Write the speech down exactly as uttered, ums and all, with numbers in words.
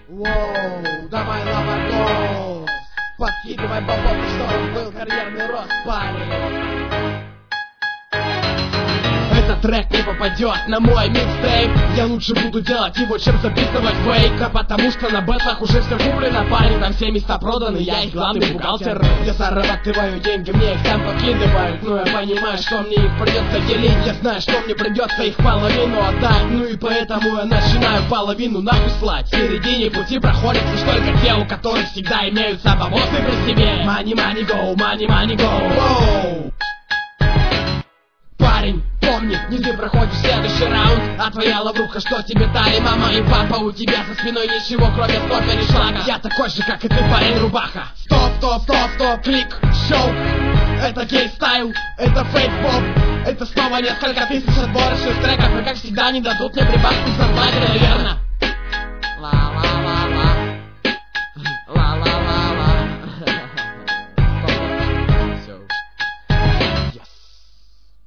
Воу, давай лавардос, подкидывай бабок, чтобы был карьерный рост, парень. Этот трек не попадет на мой микстейп. Я лучше буду делать его, чем записывать фейк. А потому что на бэтлах уже все куплено, парень. Там все места проданы, я их главный бухгалтер. Я зарабатываю деньги, мне их там подкидывают. Но я понимаю, что мне их придется делить. Я знаю, что мне придется их половину отдать. Ну и поэтому я начинаю половину нахуй слать. В середине пути проходят лишь только те, у которых всегда имеются бабосы при себе. Money, money, go, money, money, go. Воу. Парень, помни, не ты проходишь следующий раунд. А твоя лавруха, что тебе дали мама и папа. У тебя за спиной ничего, кроме стопера и шлага. Я такой же, как и ты, парень, рубаха. Стоп, стоп, стоп, стоп, клик, шоу. Это гей-стайл, это фейк-поп. Это снова несколько тысяч отборочных треков. И как всегда не дадут мне прибавку за лайк, наверно.